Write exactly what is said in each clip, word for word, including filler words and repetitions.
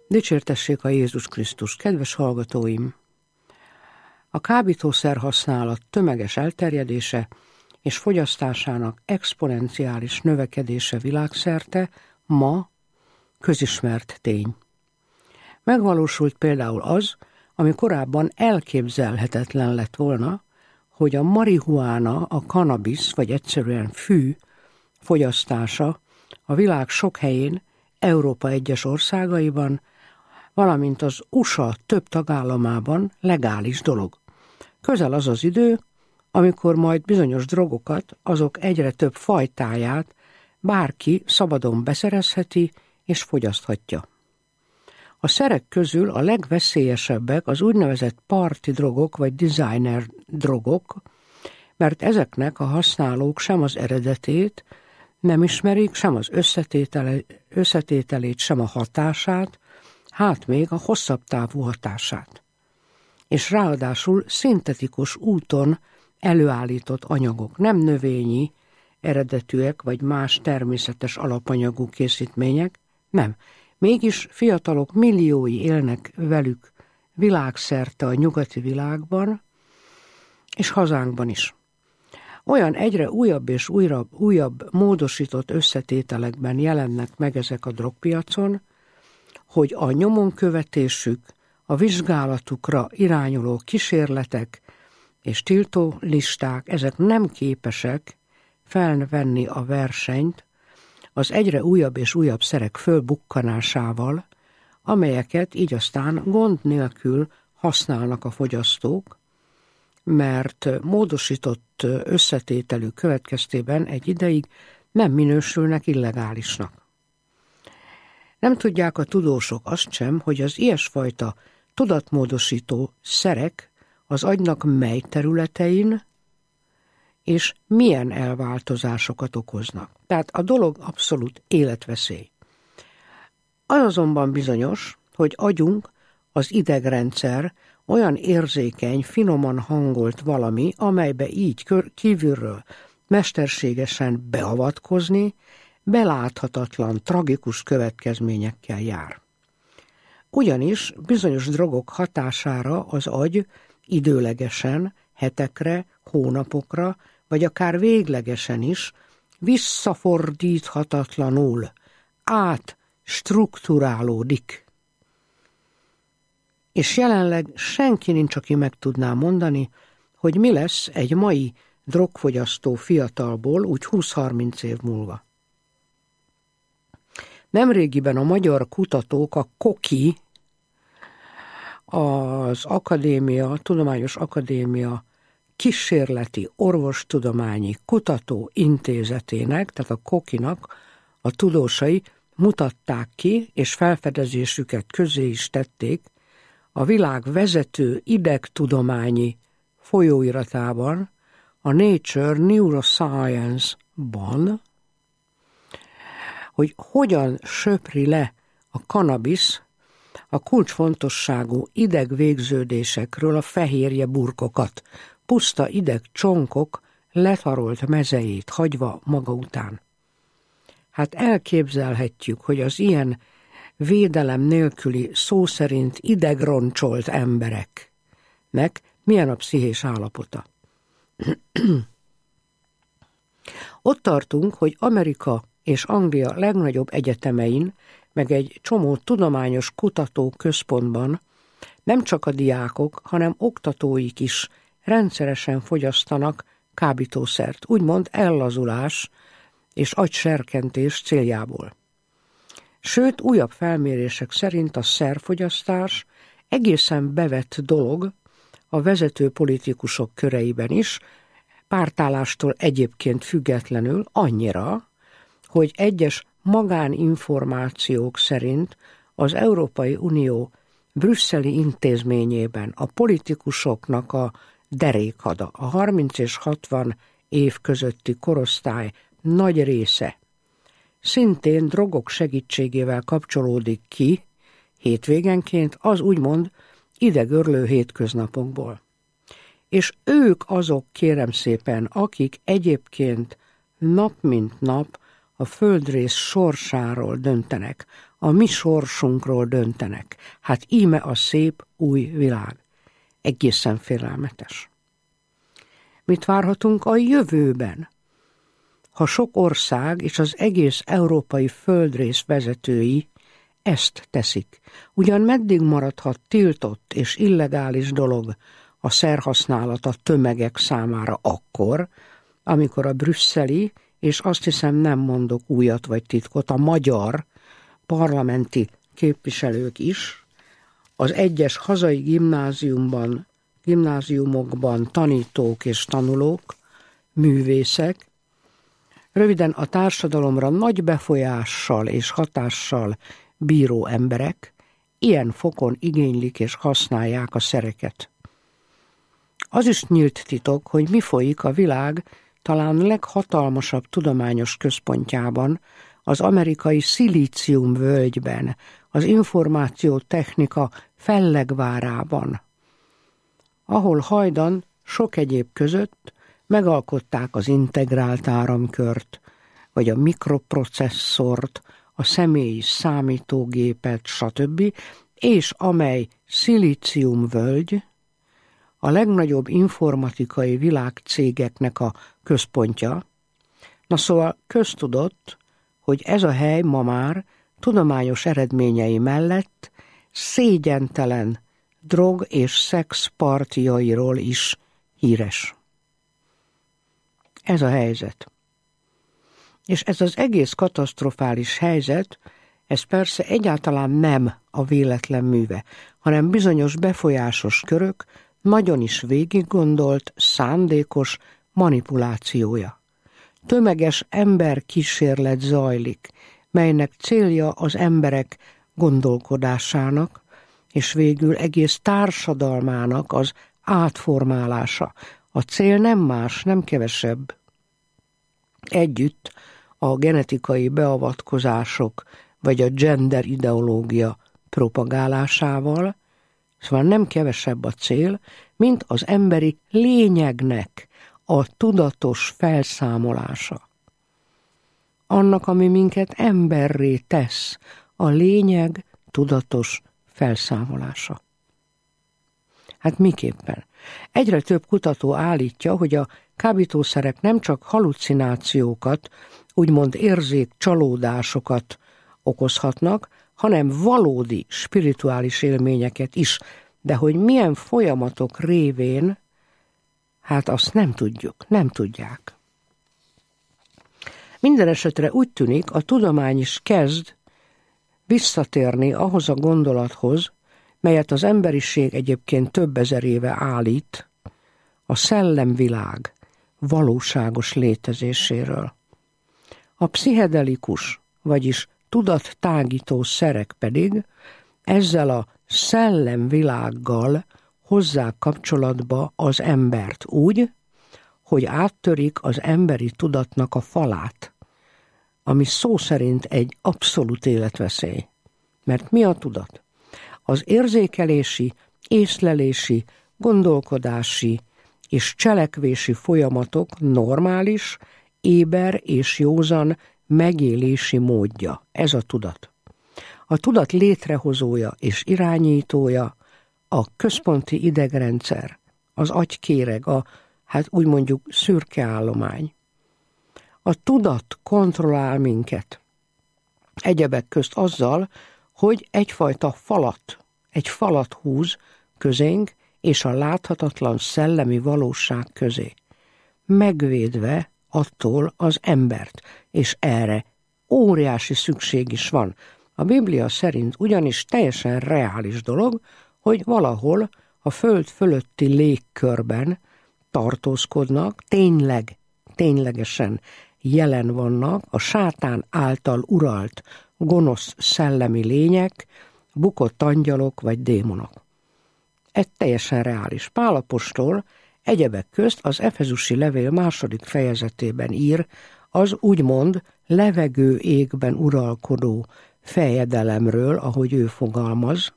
Dicsértessék a Jézus Krisztus, kedves hallgatóim! A kábítószer használat tömeges elterjedése és fogyasztásának exponenciális növekedése világszerte ma közismert tény. Megvalósult például az, ami korábban elképzelhetetlen lett volna, hogy a marihuána, a kannabisz, vagy egyszerűen fű fogyasztása a világ sok helyén, Európa egyes országaiban, valamint az u es á több tagállamában legális dolog. Közel az az idő, amikor majd bizonyos drogokat, azok egyre több fajtáját bárki szabadon beszerezheti és fogyaszthatja. A szerek közül a legveszélyesebbek az úgynevezett parti drogok vagy designer drogok, mert ezeknek a használók sem az eredetét nem ismerik, sem az összetétele, összetételét, sem a hatását, hát még a hosszabb távú hatását. És ráadásul szintetikus úton előállított anyagok, nem növényi eredetűek vagy más természetes alapanyagú készítmények, nem. Mégis fiatalok milliói élnek velük világszerte a nyugati világban, és hazánkban is. Olyan egyre újabb és újabb, újabb módosított összetételekben jelennek meg ezek a drogpiacon, hogy a nyomonkövetésük, a vizsgálatukra irányuló kísérletek és tiltó listák, ezek nem képesek felvenni a versenyt az egyre újabb és újabb szerek fölbukkanásával, amelyeket így aztán gond nélkül használnak a fogyasztók, mert módosított összetételű következtében egy ideig nem minősülnek illegálisnak. Nem tudják a tudósok azt sem, hogy az ilyesfajta tudatmódosító szerek az agynak mely területein és milyen elváltozásokat okoznak. Tehát a dolog abszolút életveszély. Az azonban bizonyos, hogy agyunk, az idegrendszer olyan érzékeny, finoman hangolt valami, amelybe így kívülről mesterségesen beavatkozni, beláthatatlan, tragikus következményekkel jár. Ugyanis bizonyos drogok hatására az agy időlegesen, hetekre, hónapokra, vagy akár véglegesen is visszafordíthatatlanul átstrukturálódik. És jelenleg senki nincs, aki meg tudná mondani, hogy mi lesz egy mai drogfogyasztó fiatalból úgy húsz-harminc év múlva. Nemrégiben a magyar kutatók, a KOKI, az Akadémia, Tudományos Akadémia Kísérleti Orvostudományi Kutató Intézetének, tehát a KOKI-nak a tudósai mutatták ki, és felfedezésüket közé is tették a világ vezető idegtudományi folyóiratában, a Nature Neuroscience-ban, hogy hogyan söpri le a kannabisz a kulcsfontosságú idegvégződésekről a fehérje burkokat, puszta idegcsonkok letarolt mezejét hagyva maga után. Hát elképzelhetjük, hogy az ilyen védelem nélküli, szó szerint idegroncsolt embereknek milyen a pszichés állapota. Ott tartunk, hogy Amerika és Anglia legnagyobb egyetemein, meg egy csomó tudományos kutatóközpontban nem csak a diákok, hanem oktatóik is rendszeresen fogyasztanak kábítószert, úgymond ellazulás és agyserkentés céljából. Sőt, újabb felmérések szerint a szerfogyasztás egészen bevett dolog a vezető politikusok köreiben is, pártállástól egyébként függetlenül annyira, hogy egyes magáninformációk szerint az Európai Unió brüsszeli intézményében a politikusoknak a derékhada, a harminc és hatvan év közötti korosztály nagy része szintén drogok segítségével kapcsolódik ki hétvégenként az úgymond idegörlő hétköznapokból. És ők azok, kérem szépen, akik egyébként nap mint nap a földrész sorsáról döntenek, a mi sorsunkról döntenek. Hát íme a szép új világ. Egészen félelmetes. Mit várhatunk a jövőben? Ha sok ország és az egész európai földrész vezetői ezt teszik, ugyan meddig maradhat tiltott és illegális dolog a szerhasználat a tömegek számára akkor, amikor a brüsszeli, és azt hiszem nem mondok újat vagy titkot, a magyar parlamenti képviselők is az egyes hazai gimnáziumban, gimnáziumokban tanítók és tanulók, művészek, röviden a társadalomra nagy befolyással és hatással bíró emberek ilyen fokon igénylik és használják a szereket. Az is nyílt titok, hogy mi folyik a világ talán leghatalmasabb tudományos központjában, az amerikai Szilícium völgyben, az információtechnika fellegvárában, ahol hajdan sok egyéb között megalkották az integrált áramkört, vagy a mikroprocesszort, a személyi számítógépet, stb., és amely Szilícium völgy a legnagyobb informatikai világcégeknek a központja. Na szóval köztudott, hogy ez a hely ma már tudományos eredményei mellett szégyentelen drog- és szexpartijairól is híres. Ez a helyzet. És ez az egész katasztrofális helyzet, ez persze egyáltalán nem a véletlen műve, hanem bizonyos befolyásos körök nagyon is végiggondolt, szándékos manipulációja. Tömeges emberkísérlet zajlik, melynek célja az emberek gondolkodásának, és végül egész társadalmának az átformálása. A cél nem más, nem kevesebb. Együtt a genetikai beavatkozások vagy a gender ideológia propagálásával, szóval nem kevesebb a cél, mint az emberi lényegnek a tudatos felszámolása. Annak, ami minket emberré tesz, a lényeg tudatos felszámolása. Hát miképpen? Egyre több kutató állítja, hogy a kábítószerek nem csak halucinációkat, úgymond érzékcsalódásokat okozhatnak, hanem valódi spirituális élményeket is, de hogy milyen folyamatok révén, hát azt nem tudjuk, nem tudják. Minden esetre úgy tűnik, a tudomány is kezd visszatérni ahhoz a gondolathoz, melyet az emberiség egyébként több ezer éve állít, a szellemvilág valóságos létezéséről. A pszichedelikus, vagyis tudattágító szerek pedig ezzel a szellemvilággal hozzák kapcsolatba az embert úgy, hogy áttörik az emberi tudatnak a falát, ami szó szerint egy abszolút életveszély. Mert mi a tudat? Az érzékelési, észlelési, gondolkodási és cselekvési folyamatok normális, éber és józan megélési módja. Ez a tudat. A tudat létrehozója és irányítója a központi idegrendszer, az agykéreg, a, hát úgy mondjuk szürke állomány. A tudat kontrollál minket. Egyebek közt azzal, hogy egyfajta falat, egy falat húz közénk és a láthatatlan szellemi valóság közé, megvédve attól az embert, és erre óriási szükség is van. A Biblia szerint ugyanis teljesen reális dolog, hogy valahol a föld fölötti légkörben tartózkodnak, tényleg, ténylegesen jelen vannak a sátán által uralt gonosz szellemi lények, bukott angyalok vagy démonok. Ez teljesen reális. Pál apostol egyebek közt az Efezusi levél második fejezetében ír az úgymond levegő égben uralkodó fejedelemről, ahogy ő fogalmaz,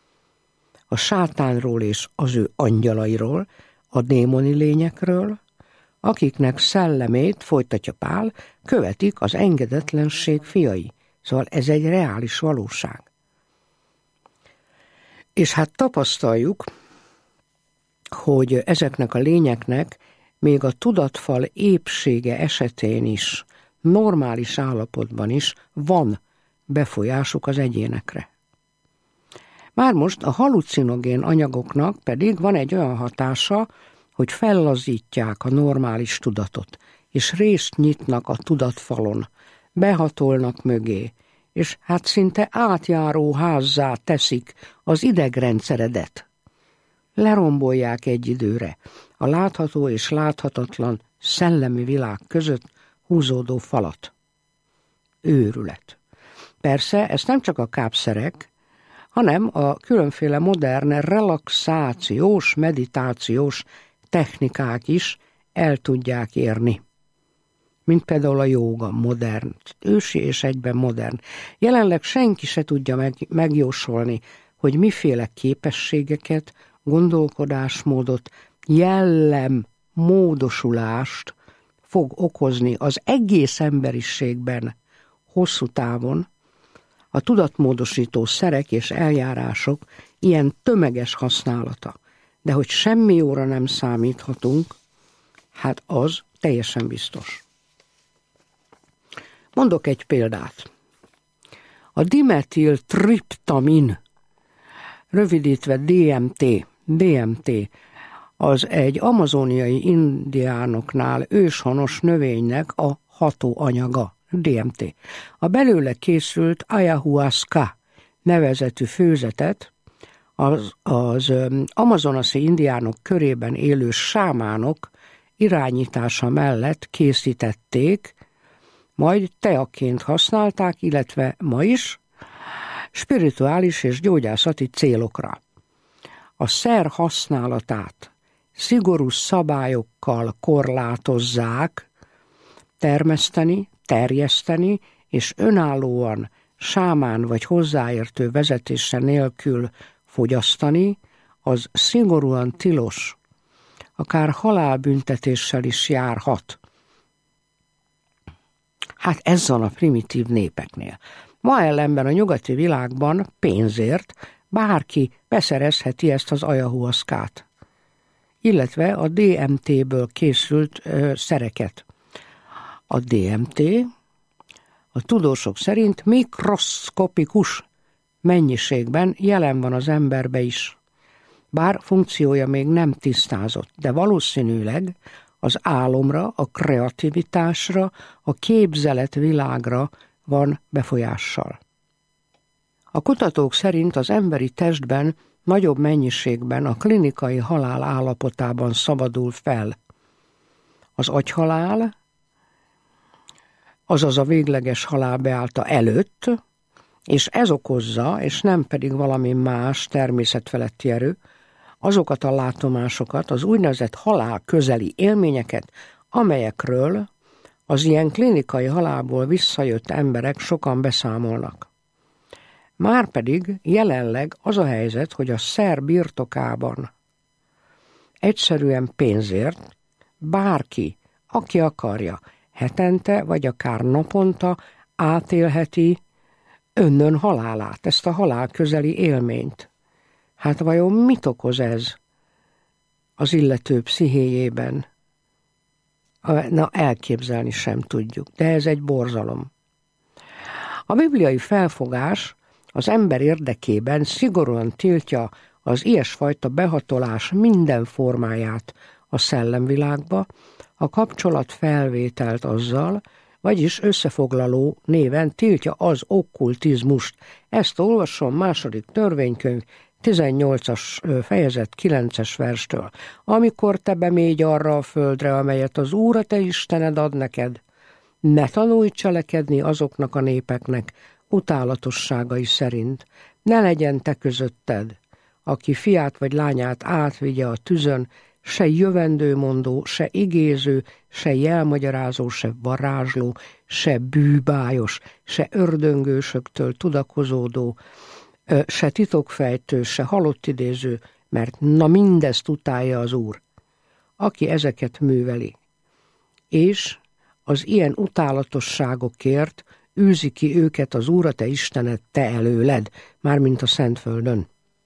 a sátánról és az ő angyalairól, a démoni lényekről, akiknek szellemét, folytatja Pál, követik az engedetlenség fiai. Szóval ez egy reális valóság. És hát tapasztaljuk, hogy ezeknek a lényeknek még a tudatfal épsége esetén is, normális állapotban is van befolyásuk az egyénekre. Már most a halucinogén anyagoknak pedig van egy olyan hatása, hogy fellazítják a normális tudatot, és részt nyitnak a tudatfalon, behatolnak mögé, és hát szinte átjáró házzá teszik az idegrendszeredet. Lerombolják egy időre a látható és láthatatlan szellemi világ között húzódó falat. Őrület. Persze, ez nem csak a kápszerek, hanem a különféle modern relaxációs, meditációs technikák is el tudják érni. Mint például a jóga, modern, ősi és egyben modern. Jelenleg senki se tudja meg, megjósolni, hogy miféle képességeket, gondolkodásmódot, jellem, módosulást fog okozni az egész emberiségben hosszú távon a tudatmódosító szerek és eljárások ilyen tömeges használata. De hogy semmi jóra nem számíthatunk, hát az teljesen biztos. Mondok egy példát. A dimetiltriptamin, rövidítve dé em té, dé em té, az egy amazoniai indiánoknál őshonos növénynek a hatóanyaga, dé em té. A belőle készült ayahuasca nevezetű főzetet az, az amazonasi indiánok körében élő sámánok irányítása mellett készítették, majd teaként használták, illetve ma is, spirituális és gyógyászati célokra. A szer használatát szigorú szabályokkal korlátozzák, termeszteni, terjeszteni és önállóan sámán vagy hozzáértő vezetése nélkül fogyasztani, az szigorúan tilos, akár halálbüntetéssel is járhat. Hát ez van a primitív népeknél. Ma ellenben a nyugati világban pénzért bárki beszerezheti ezt az ayahuaszkát, illetve a dé em té-ből készült ö, szereket. A dé em té a tudósok szerint mikroszkopikus mennyiségben jelen van az emberbe is, bár funkciója még nem tisztázott, de valószínűleg az álomra, a kreativitásra, a képzeletvilágra van befolyással. A kutatók szerint az emberi testben nagyobb mennyiségben a klinikai halál állapotában szabadul fel. Az agyhalál, azaz a végleges halál beállta előtt, és ez okozza, és nem pedig valami más természetfeletti erő, azokat a látomásokat, az úgynevezett halál közeli élményeket, amelyekről az ilyen klinikai halálból visszajött emberek sokan beszámolnak. Márpedig jelenleg az a helyzet, hogy a szer birtokában egyszerűen pénzért bárki, aki akarja, hetente vagy akár naponta átélheti önnön halálát, ezt a halál közeli élményt. Hát vajon mit okoz ez az illető pszichéjében? Na, elképzelni sem tudjuk, de ez egy borzalom. A bibliai felfogás az ember érdekében szigorúan tiltja az ilyesfajta behatolás minden formáját a szellemvilágba, a kapcsolatfelvételt azzal, vagyis összefoglaló néven tiltja az okkultizmust. Ezt olvasom második törvénykönyv tizennyolcas fejezet kilences verstől. Amikor te bemégy arra a földre, amelyet az Úr a te Istened ad neked, ne tanulj cselekedni azoknak a népeknek utálatosságai szerint. Ne legyen te közötted, aki fiát vagy lányát átvigye a tüzön, se jövendőmondó, se igéző, se jelmagyarázó, se varázsló, se bűbájos, se ördöngősöktől tudakozódó, se titokfejtő, se halottidéző, mert na mindezt utálja az Úr, aki ezeket műveli. És az ilyen utálatosságokért űzi ki őket az Úr, a te Istened, te előled, mármint a Szentföldön.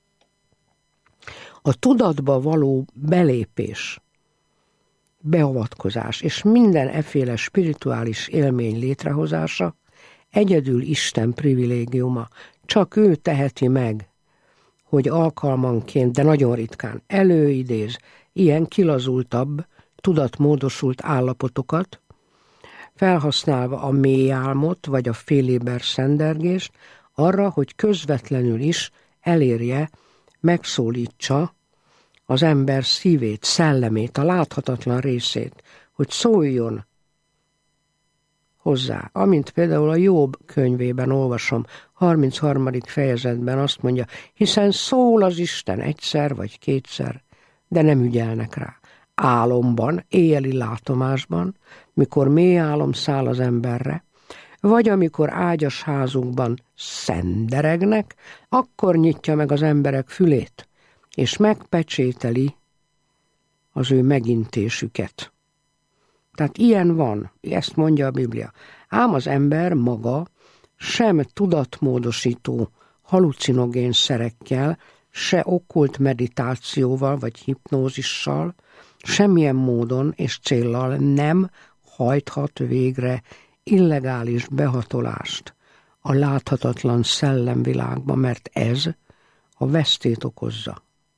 A tudatba való belépés, beavatkozás és minden efféle spirituális élmény létrehozása egyedül Isten privilégiuma. Csak ő teheti meg, hogy alkalmanként, de nagyon ritkán előidéz ilyen kilazultabb, tudatmódosult állapotokat, felhasználva a mély álmot vagy a féléber szendergést arra, hogy közvetlenül is elérje, megszólítsa az ember szívét, szellemét, a láthatatlan részét, hogy szóljon hozzá. Amint például a Jobb könyvében olvasom, harmincharmadik fejezetben azt mondja, hiszen szól az Isten egyszer vagy kétszer, de nem ügyelnek rá. Álomban, éjjeli látomásban, mikor mély álom száll az emberre, vagy amikor ágyas házukban szenderegnek, akkor nyitja meg az emberek fülét, és megpecsételi az ő megintésüket. Tehát ilyen van, ezt mondja a Biblia. Ám az ember maga sem tudatmódosító halucinogén szerekkel, se okkult meditációval vagy hipnózissal, semmilyen módon és céllal nem hajthat végre illegális behatolást a láthatatlan szellemvilágba, mert ez a vesztét okozza.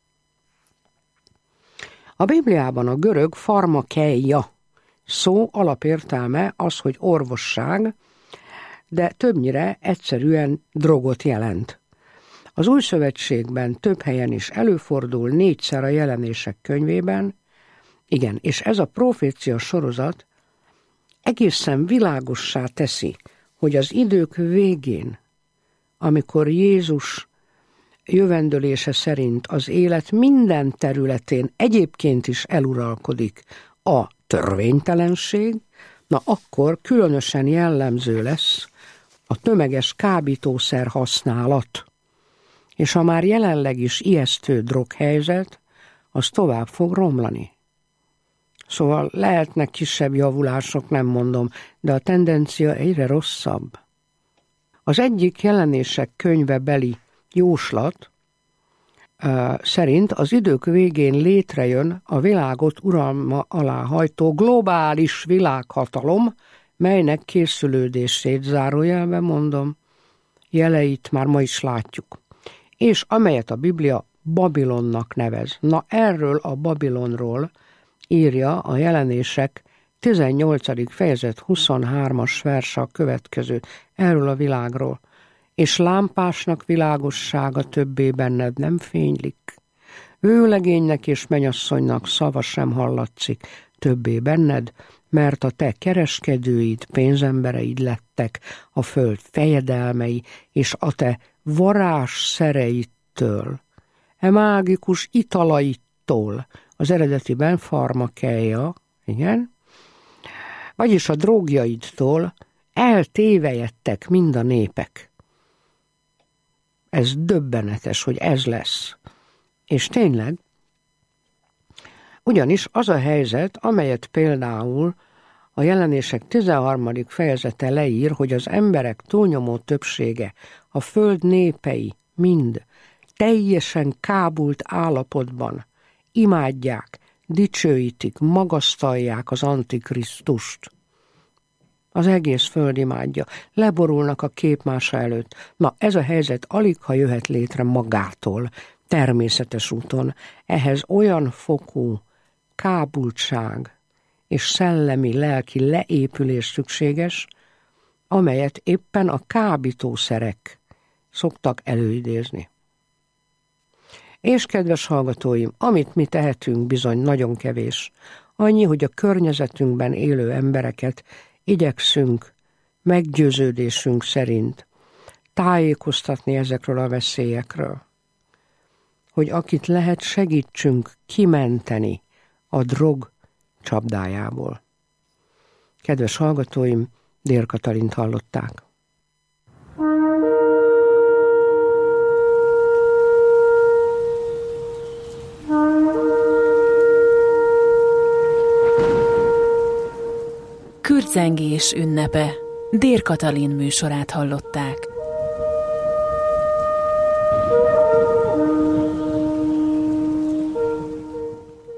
A Bibliában a görög pharmakeia szó alapértelme az, hogy orvosság, de többnyire egyszerűen drogot jelent. Az Új Szövetségben több helyen is előfordul, négyszer a Jelenések könyvében, igen, és ez a profécia sorozat egészen világossá teszi, hogy az idők végén, amikor Jézus jövendölése szerint az élet minden területén egyébként is eluralkodik a törvénytelenség, na akkor különösen jellemző lesz a tömeges kábítószer használat, és a már jelenleg is ijesztő droghelyzet, az tovább fog romlani. Szóval lehetnek kisebb javulások, nem mondom, de a tendencia egyre rosszabb. Az egyik Jelenések könyve beli jóslat uh, szerint az idők végén létrejön a világot uralma alá hajtó globális világhatalom, melynek készülődését, zárójelben mondom, jeleit már ma is látjuk, és amelyet a Biblia Babilonnak nevez. Na erről a Babilonról írja a Jelenések tizennyolcadik fejezet huszonhármas verse a következő, erről a világról. És lámpásnak világossága többé benned nem fénylik. Vőlegénynek és mennyasszonynak szava sem hallatszik többé benned, mert a te kereskedőid, pénzembereid lettek a föld fejedelmei, és a te varázsszereittől, e mágikus italaittól, az eredetiben pharmakeia, igen, vagyis a drogjaidtól eltévejedtek mind a népek. Ez döbbenetes, hogy ez lesz. És tényleg, ugyanis az a helyzet, amelyet például a Jelenések tizenharmadik fejezete leír, hogy az emberek túlnyomó többsége, a föld népei mind teljesen kábult állapotban imádják, dicsőítik, magasztalják az Antikrisztust. Az egész föld imádja, leborulnak a képmása előtt. Na, ez a helyzet aligha jöhet létre magától, természetes úton. Ehhez olyan fokú kábultság és szellemi, lelki leépülés szükséges, amelyet éppen a kábítószerek szoktak előidézni. És kedves hallgatóim, amit mi tehetünk, bizony nagyon kevés. Annyi, hogy a környezetünkben élő embereket igyekszünk meggyőződésünk szerint tájékoztatni ezekről a veszélyekről. Hogy akit lehet, segítsünk kimenteni a drog csapdájából. Kedves hallgatóim, Dér Katalint hallották. Kürcengés ünnepe. Dér Katalin műsorát hallották.